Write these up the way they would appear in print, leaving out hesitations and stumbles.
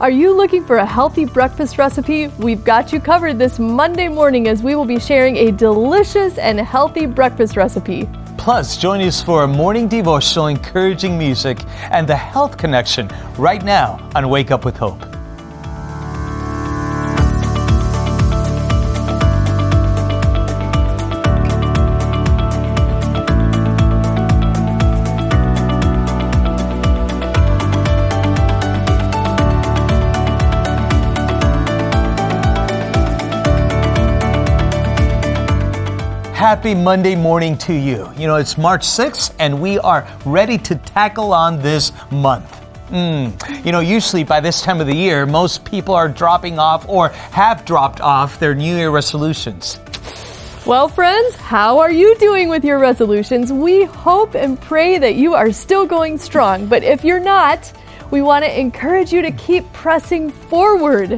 Are you looking for a healthy breakfast recipe? We've got you covered this Monday morning as we will be sharing a delicious and healthy breakfast recipe. Plus, join us for a morning devotional, encouraging music, and the Health Connection right now on Wake Up with Hope. Happy Monday morning to you. You know, it's March 6th and we are ready to tackle on this month. You know, usually by this time of the year, most people are dropping off or have dropped off their New Year resolutions. Well, friends, how are you doing with your resolutions? We hope and pray that you are still going strong. But if you're not, we want to encourage you to keep pressing forward.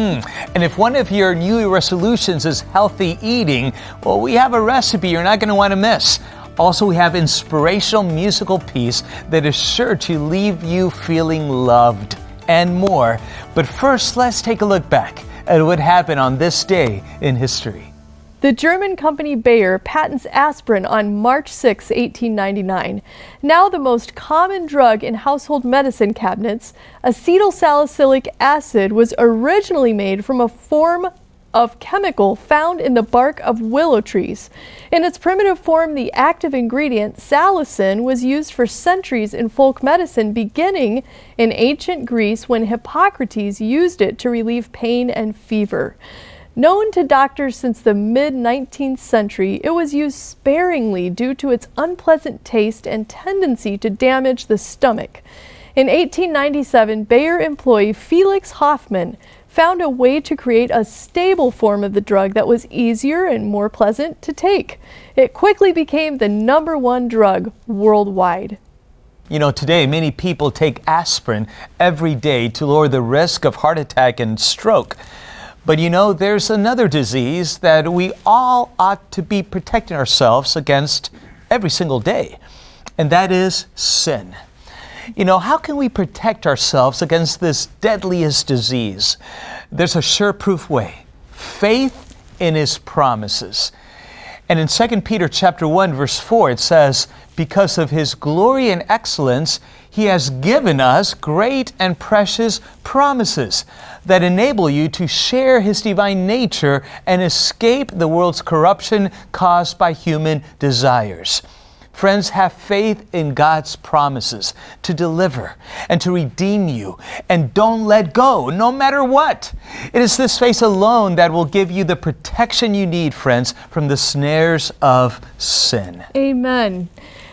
And if one of your New Year resolutions is healthy eating, well, we have a recipe you're not going to want to miss. Also, we have inspirational musical piece that is sure to leave you feeling loved and more. But first, let's take a look back at what happened on this day in history. The German company Bayer patents aspirin on March 6, 1899. Now the most common drug in household medicine cabinets, acetylsalicylic acid was originally made from a form of chemical found in the bark of willow trees. In its primitive form, the active ingredient, salicin, was used for centuries in folk medicine, beginning in ancient Greece when Hippocrates used it to relieve pain and fever. Known to doctors since the mid-19th century, it was used sparingly due to its unpleasant taste and tendency to damage the stomach. In 1897, Bayer employee Felix Hoffmann found a way to create a stable form of the drug that was easier and more pleasant to take. It quickly became the #1 drug worldwide. You know, today many people take aspirin every day to lower the risk of heart attack and stroke. But you know, there's another disease that we all ought to be protecting ourselves against every single day, and that is sin. You know, how can we protect ourselves against this deadliest disease? There's a sure-proof way: faith in His promises. And in 2 Peter chapter 1, verse 4, it says, "Because of His glory and excellence, He has given us great and precious promises that enable you to share His divine nature and escape the world's corruption caused by human desires." Friends, have faith in God's promises to deliver and to redeem you, and don't let go, no matter what. It is this faith alone that will give you the protection you need, friends, from the snares of sin. Amen.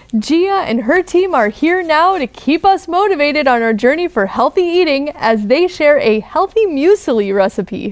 Gia and her team are here now to keep us motivated on our journey for healthy eating as they share a healthy muesli recipe.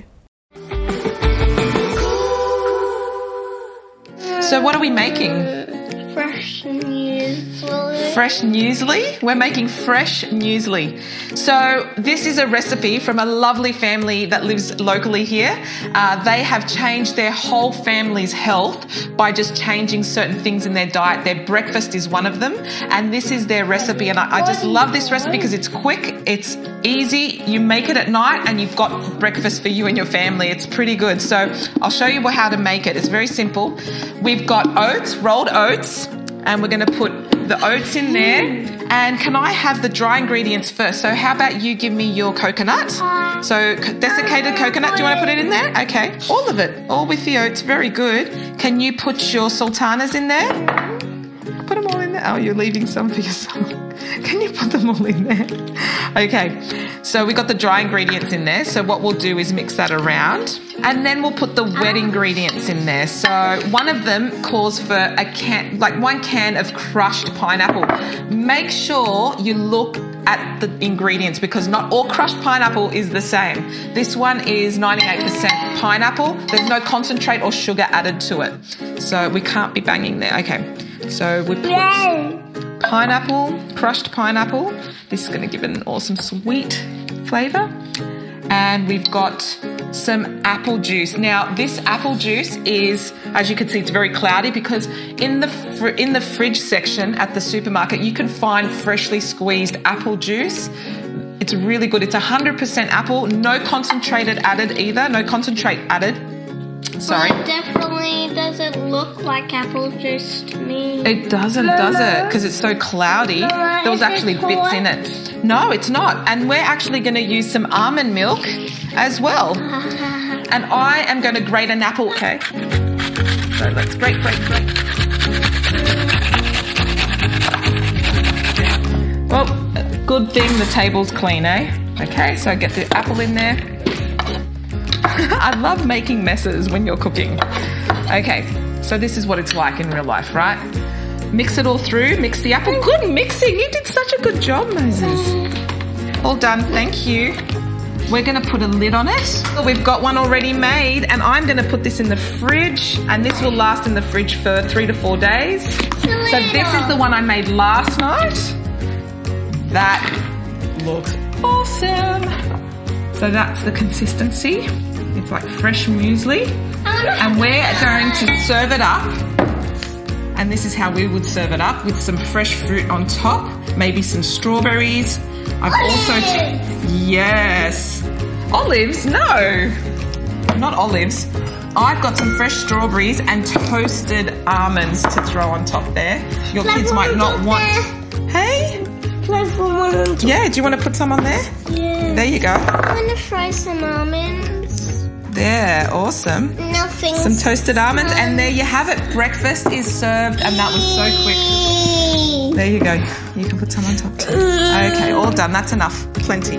So what are we making? Fresh muesli. Fresh muesli? We're making fresh muesli. So this is a recipe from a lovely family that lives locally here. They have changed their whole family's health by just changing certain things in their diet. Their breakfast is one of them, and this is their recipe. And I just love this recipe because it's quick, it's easy. You make it at night and you've got breakfast for you and your family. It's pretty good. So I'll show you how to make it. It's very simple. We've got oats, rolled oats, and we're going to put the oats in there. And can I have the dry ingredients first? So how about you give me your coconut? So desiccated coconut, do you want to put it in there? Okay, all of it, all with the oats, very good. Can you put your sultanas in there? Put them all in there. Oh, you're leaving some for yourself. Can you put them all in there? Okay, so we got the dry ingredients in there. So what we'll do is mix that around, and then we'll put the wet ingredients in there. So one of them calls for a can, like 1 can of crushed pineapple. Make sure you look at the ingredients because not all crushed pineapple is the same. This one is 98% pineapple. There's no concentrate or sugar added to it. So we can't be banging there. Okay, so we put pineapple, crushed pineapple. This is going to give it an awesome sweet flavour. And we've got some apple juice. Now, this apple juice is, as you can see, it's very cloudy because in the fridge section at the supermarket, you can find freshly squeezed apple juice. It's really good. It's 100% apple, no concentrated added either, no concentrate added. Sorry. Well, it definitely doesn't look like apple juice to me. It doesn't, does it? Because it's so cloudy. Mama, There was is it actually bits in it. No, it's not. And we're actually going to use some almond milk as well. And I am going to grate an apple, okay? So let's grate. Well, good thing the table's clean, eh? Okay, so get the apple in there. I love making messes when you're cooking. Okay, so this is what it's like in real life, right? Mix it all through, mix the apple. Good mixing, you did such a good job, Moses. All done, thank you. We're going to put a lid on it. We've got one already made, and I'm going to put this in the fridge, and this will last in the fridge for 3 to 4 days. So this is the one I made last night. That looks awesome. So that's the consistency. It's like fresh muesli. And we're going to serve it up. And this is how we would serve it up, with some fresh fruit on top, maybe some strawberries. I've also... Yes. Olives? No. Not olives. I've got some fresh strawberries and toasted almonds to throw on top there. Your kids might not want... Hey? Yeah, do you want to put some on there? Yeah. There you go. I want to fry some almonds. There, awesome. Nothing. Some toasted almonds, and there you have it. Breakfast is served, and that was so quick. There you go. You can put some on top too. Okay, all done. That's enough. Plenty.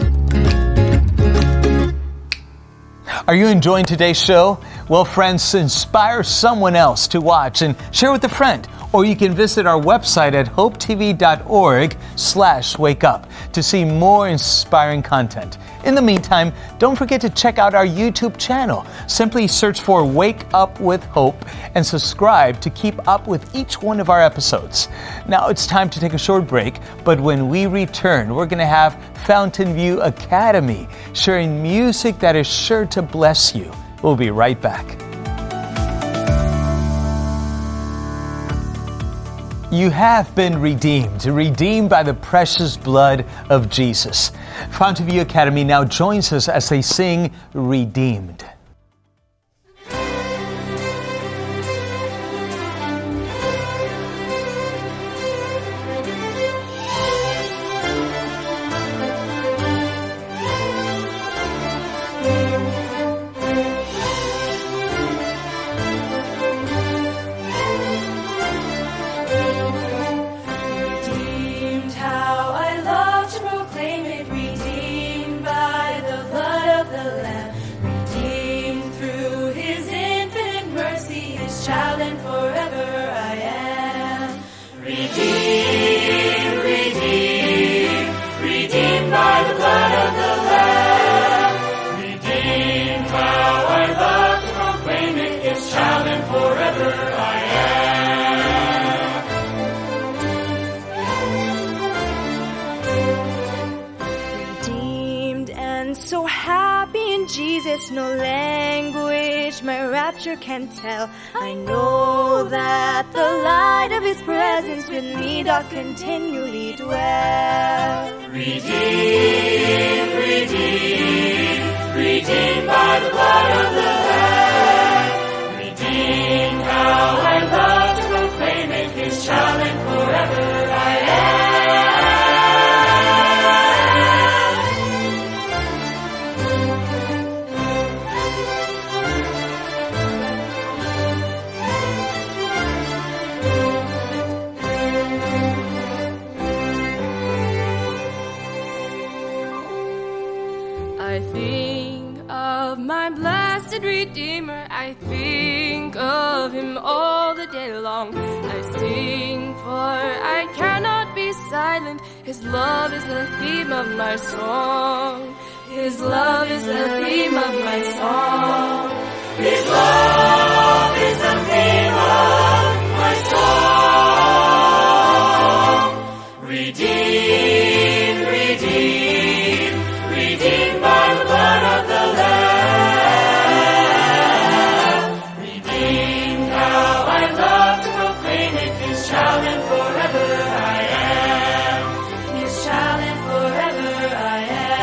Are you enjoying today's show? Well, friends, inspire someone else to watch and share with a friend. Or you can visit our website at hopetv.org/wakeup to see more inspiring content. In the meantime, don't forget to check out our YouTube channel. Simply search for Wake Up with Hope and subscribe to keep up with each one of our episodes. Now it's time to take a short break, but when we return, we're going to have Fountain View Academy sharing music that is sure to bless you. We'll be right back. You have been redeemed by the precious blood of Jesus. Fountain View Academy now joins us as they sing Redeemed. So happy in Jesus, no language my rapture can tell. I know that the light of His presence with me doth continually dwell. Redeemed, redeemed, redeemed by the blood of the Lamb. Redeemed, how I love to proclaim it, His child and forever I am. I think of my blessed Redeemer, I think of Him all the day long. I sing, for I cannot be silent. His love is the theme of my song. His love is the theme of my song. His love is the theme of my song. Redeemed, redeemed, redeemed by the blood of the Lamb. Redeemed, how I love to proclaim it, His child and forever I am. His child and forever I am.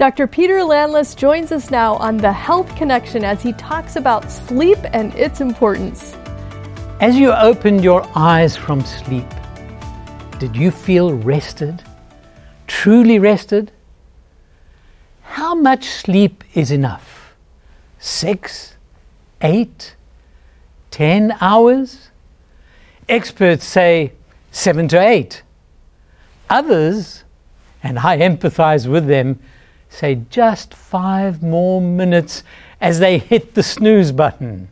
Dr. Peter Landless joins us now on The Health Connection as he talks about sleep and its importance. As you opened your eyes from sleep, did you feel rested? Truly rested? How much sleep is enough? 6, 8, 10 hours? Experts say 7 to 8. Others, and I empathize with them, say just 5 more minutes as they hit the snooze button.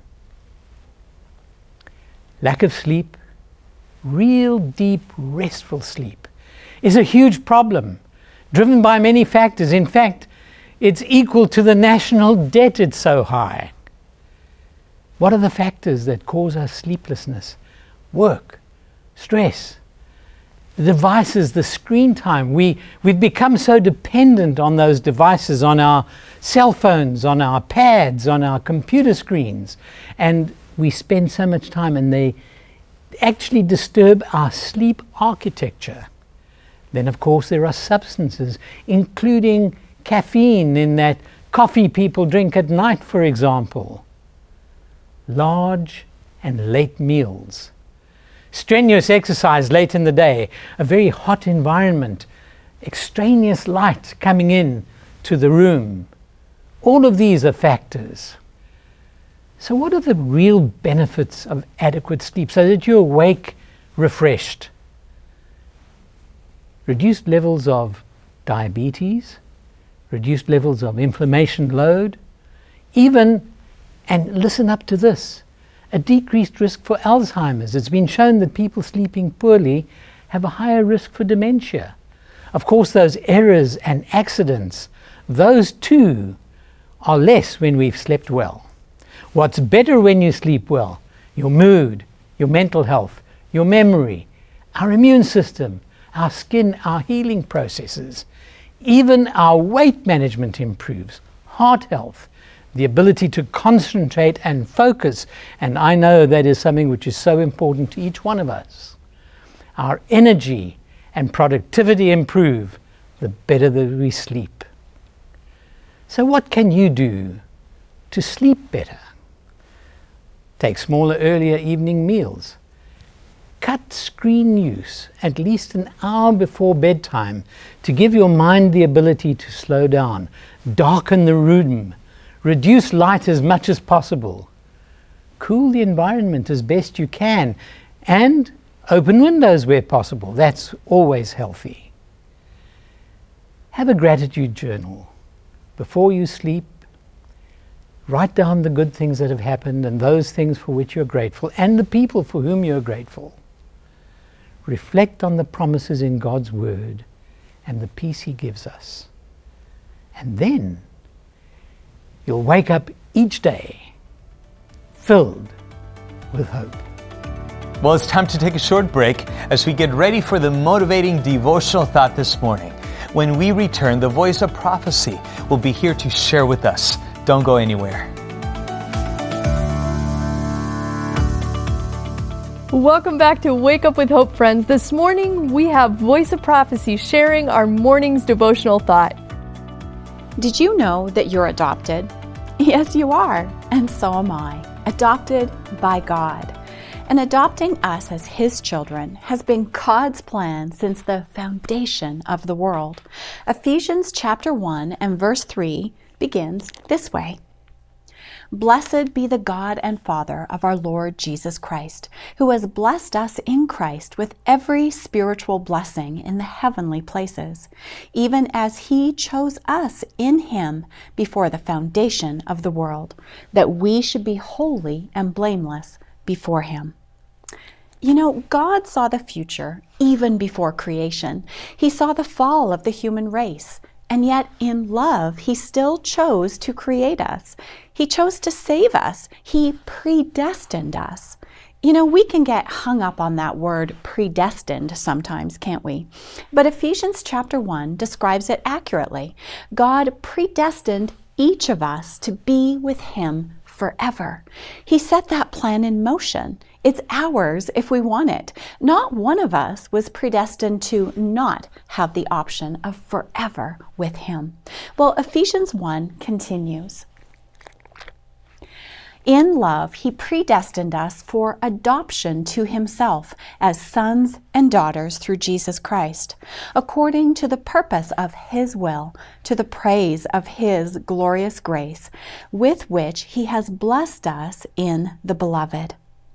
Lack of sleep, real deep, restful sleep, is a huge problem, driven by many factors. In fact, it's equal to the national debt, it's so high. What are the factors that cause us sleeplessness? Work, stress, the devices, the screen time. We've become so dependent on those devices, on our cell phones, on our pads, on our computer screens, and we spend so much time, and they actually disturb our sleep architecture. Then, of course, there are substances, including caffeine in that coffee people drink at night, for example. Large and late meals. Strenuous exercise late in the day, a very hot environment, extraneous light coming in to the room. All of these are factors. So what are the real benefits of adequate sleep so that you awake refreshed? Reduced levels of diabetes, reduced levels of inflammation load, even, and listen up to this, a decreased risk for Alzheimer's. It's been shown that people sleeping poorly have a higher risk for dementia. Of course, those errors and accidents, those too are less when we've slept well. What's better when you sleep well? Your mood, your mental health, your memory, our immune system, our skin, our healing processes. Even our weight management improves, heart health, the ability to concentrate and focus, and I know that is something which is so important to each one of us. Our energy and productivity improve the better that we sleep. So what can you do to sleep better? Take smaller, earlier evening meals. Cut screen use at least an hour before bedtime to give your mind the ability to slow down. Darken the room. Reduce light as much as possible. Cool the environment as best you can. And open windows where possible. That's always healthy. Have a gratitude journal. Before you sleep, write down the good things that have happened and those things for which you're grateful and the people for whom you're grateful. Reflect on the promises in God's Word and the peace He gives us. And then you'll wake up each day filled with hope. Well, it's time to take a short break as we get ready for the motivating devotional thought this morning. When we return, the Voice of Prophecy will be here to share with us. Don't go anywhere. Welcome back to Wake Up with Hope, friends. This morning we have Voice of Prophecy sharing our morning's devotional thought. Did you know that you're adopted? Yes, you are, and so am I. Adopted by God. And adopting us as His children has been God's plan since the foundation of the world. Ephesians chapter 1 and verse 3 begins this way. Blessed be the God and Father of our Lord Jesus Christ, who has blessed us in Christ with every spiritual blessing in the heavenly places, even as He chose us in Him before the foundation of the world, that we should be holy and blameless before Him. You know, God saw the future even before creation. He saw the fall of the human race. And yet in love, He still chose to create us. He chose to save us. He predestined us. You know, we can get hung up on that word predestined sometimes, can't we? But Ephesians chapter 1 describes it accurately. God predestined each of us to be with Him forever. He set that plan in motion. It's ours if we want it. Not one of us was predestined to not have the option of forever with him. Well, Ephesians 1 continues. In love, he predestined us for adoption to himself as sons and daughters through Jesus Christ, according to the purpose of his will, to the praise of his glorious grace, with which he has blessed us in the beloved.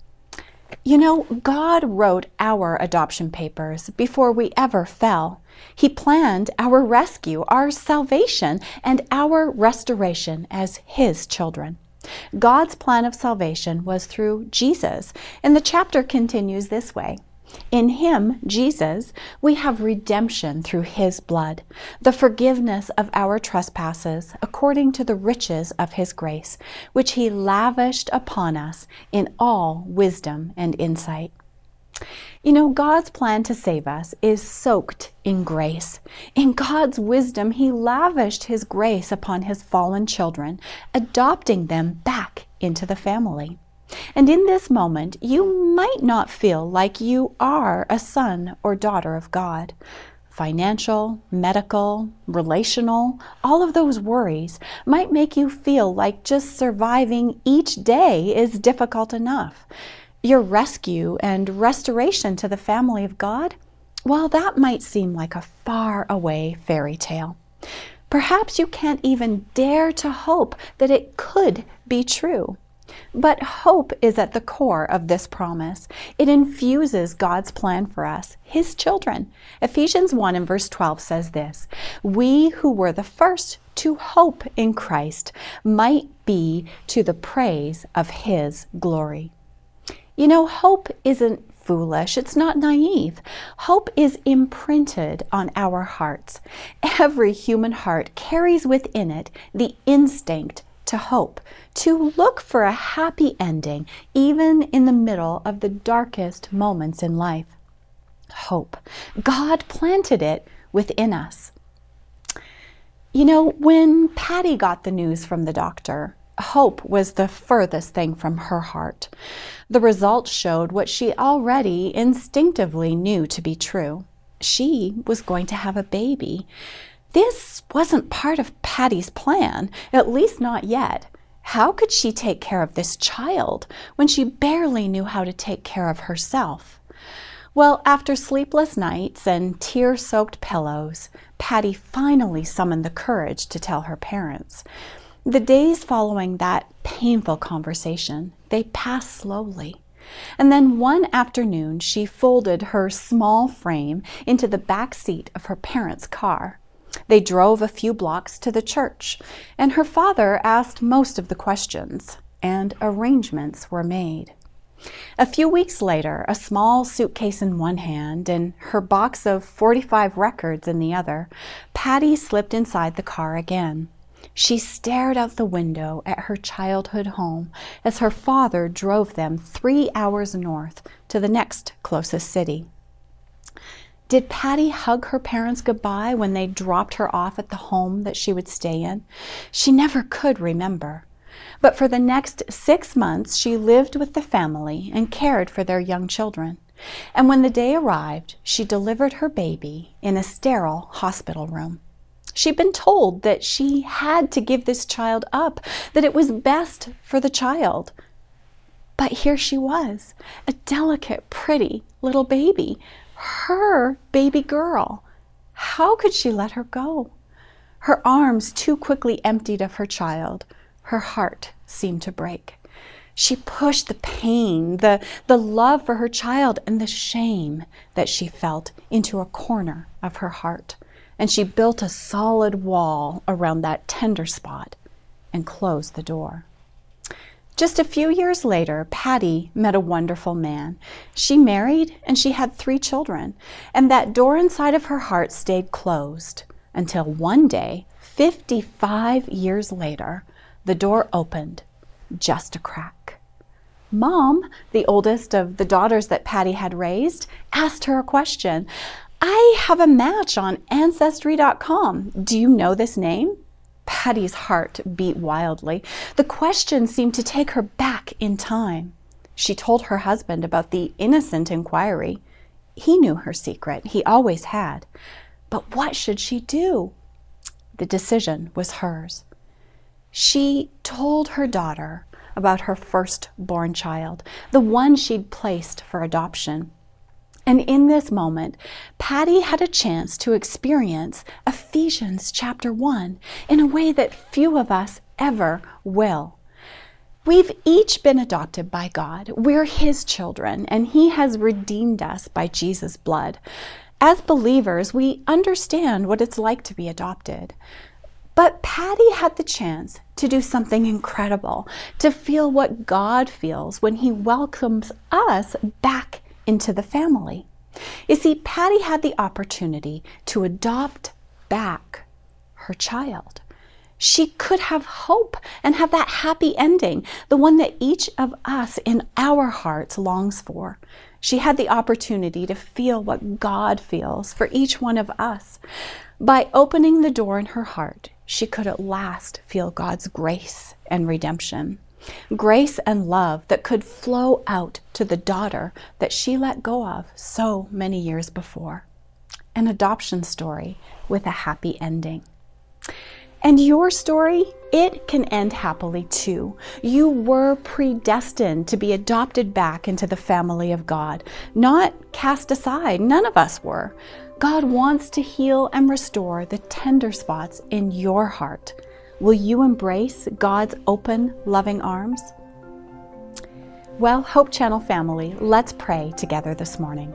You know, God wrote our adoption papers before we ever fell. He planned our rescue, our salvation, and our restoration as his children. God's plan of salvation was through Jesus, and the chapter continues this way. In him, Jesus, we have redemption through his blood, the forgiveness of our trespasses according to the riches of his grace, which he lavished upon us in all wisdom and insight. You know, God's plan to save us is soaked in grace. In God's wisdom, he lavished his grace upon his fallen children, adopting them back into the family. And in this moment, you might not feel like you are a son or daughter of God. Financial, medical, relational, all of those worries might make you feel like just surviving each day is difficult enough. Your rescue and restoration to the family of God, well, that might seem like a far-away fairy tale. Perhaps you can't even dare to hope that it could be true. But hope is at the core of this promise. It infuses God's plan for us, his children. Ephesians 1 and verse 12 says this, "We who were the first to hope in Christ might be to the praise of his glory." You know, hope isn't foolish. It's not naive. Hope is imprinted on our hearts. Every human heart carries within it the instinct to hope, to look for a happy ending, even in the middle of the darkest moments in life. Hope. God planted it within us. You know, when Patty got the news from the doctor, hope was the furthest thing from her heart. The results showed what she already instinctively knew to be true. She was going to have a baby. This wasn't part of Patty's plan, at least not yet. How could she take care of this child when she barely knew how to take care of herself? Well, after sleepless nights and tear-soaked pillows, Patty finally summoned the courage to tell her parents. The days following that painful conversation, they passed slowly. And then one afternoon, she folded her small frame into the back seat of her parents' car. They drove a few blocks to the church, and her father asked most of the questions, and arrangements were made. A few weeks later, a small suitcase in one hand and her box of 45 records in the other, Patty slipped inside the car again. She stared out the window at her childhood home as her father drove them 3 hours north to the next closest city. Did Patty hug her parents goodbye when they dropped her off at the home that she would stay in? She never could remember. But for the next 6 months, she lived with the family and cared for their young children. And when the day arrived, she delivered her baby in a sterile hospital room. She'd been told that she had to give this child up, that it was best for the child. But here she was, a delicate, pretty little baby, her baby girl. How could she let her go? Her arms too quickly emptied of her child. Her heart seemed to break. She pushed the pain, the love for her child, and the shame that she felt into a corner of her heart. And she built a solid wall around that tender spot and closed the door. Just a few years later, Patty met a wonderful man. She married and she had 3 children, and that door inside of her heart stayed closed until one day, 55 years later, the door opened just a crack. Mom, the oldest of the daughters that Patty had raised, asked her a question. "I have a match on Ancestry.com. Do you know this name?" Patty's heart beat wildly. The question seemed to take her back in time. She told her husband about the innocent inquiry. He knew her secret. He always had. But what should she do? The decision was hers. She told her daughter about her firstborn child, the one she'd placed for adoption. And in this moment, Patty had a chance to experience Ephesians chapter 1 in a way that few of us ever will. We've each been adopted by God. We're His children, and He has redeemed us by Jesus' blood. As believers, we understand what it's like to be adopted. But Patty had the chance to do something incredible, to feel what God feels when He welcomes us back into the family. You see, Patty had the opportunity to adopt back her child. She could have hope and have that happy ending, the one that each of us in our hearts longs for. She had the opportunity to feel what God feels for each one of us. By opening the door in her heart, she could at last feel God's grace and redemption. Grace and love that could flow out to the daughter that she let go of so many years before. An adoption story with a happy ending. And your story, it can end happily too. You were predestined to be adopted back into the family of God, not cast aside. None of us were. God wants to heal and restore the tender spots in your heart. Will you embrace God's open, loving arms? Well, Hope Channel family, let's pray together this morning.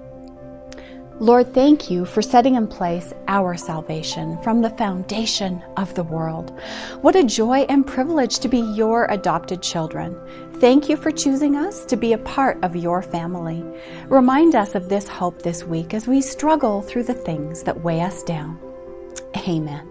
Lord, thank you for setting in place our salvation from the foundation of the world. What a joy and privilege to be your adopted children. Thank you for choosing us to be a part of your family. Remind us of this hope this week as we struggle through the things that weigh us down. Amen.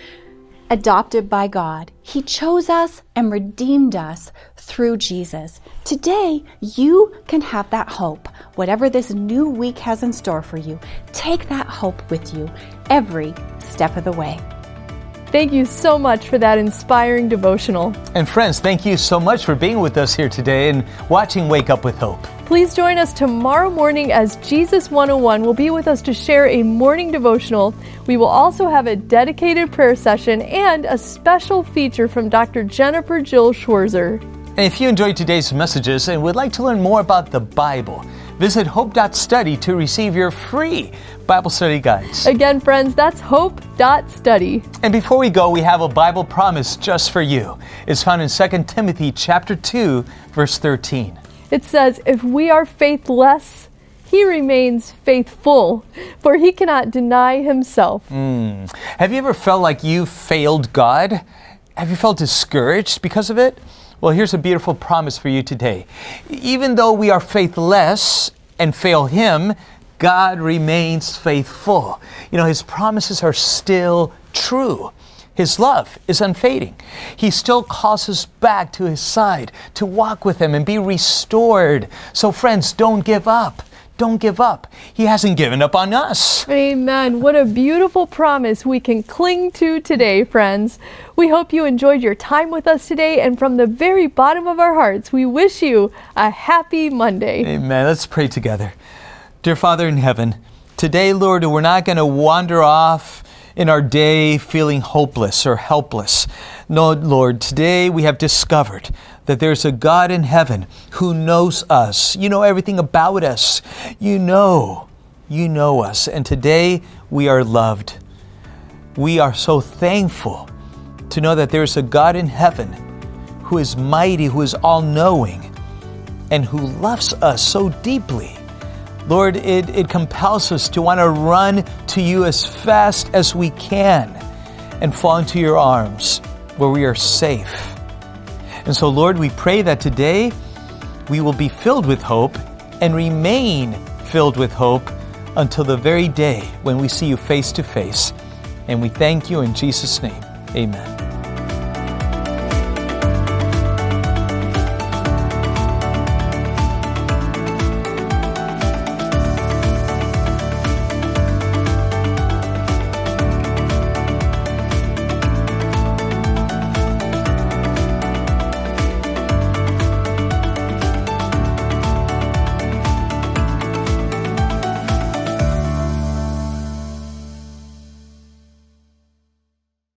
Adopted by God, He chose us and redeemed us through Jesus. Today, you can have that hope. Whatever this new week has in store for you, take that hope with you every step of the way. Thank you so much for that inspiring devotional. And friends, thank you so much for being with us here today and watching Wake Up with Hope. Please join us tomorrow morning as Jesus 101 will be with us to share a morning devotional. We will also have a dedicated prayer session and a special feature from Dr. Jennifer Jill Schwarzer. And if you enjoyed today's messages and would like to learn more about the Bible, visit hope.study to receive your free Bible study guides. Again, friends, that's hope.study. And before we go, we have a Bible promise just for you. It's found in 2 Timothy chapter 2, verse 13. It says, if we are faithless, He remains faithful, for He cannot deny Himself. Have you ever felt like you failed God? Have you felt discouraged because of it? Well, here's a beautiful promise for you today. Even though we are faithless and fail Him, God remains faithful. You know, His promises are still true. His love is unfading. He still calls us back to His side to walk with Him and be restored. So friends, don't give up. Don't give up. He hasn't given up on us. Amen. What a beautiful promise we can cling to today, friends. We hope you enjoyed your time with us today, and from the very bottom of our hearts, we wish you a happy Monday. Amen. Let's pray together. Dear Father in heaven, today, Lord, we're not going to wander off in our day feeling hopeless or helpless. No, Lord, today we have discovered that there's a God in heaven who knows us. You know everything about us. You know us. And today we are loved. We are so thankful to know that there's a God in heaven who is mighty, who is all-knowing, and who loves us so deeply. Lord, it compels us to want to run to you as fast as we can and fall into your arms where we are safe. And so, Lord, we pray that today we will be filled with hope and remain filled with hope until the very day when we see you face to face. And we thank you in Jesus' name. Amen.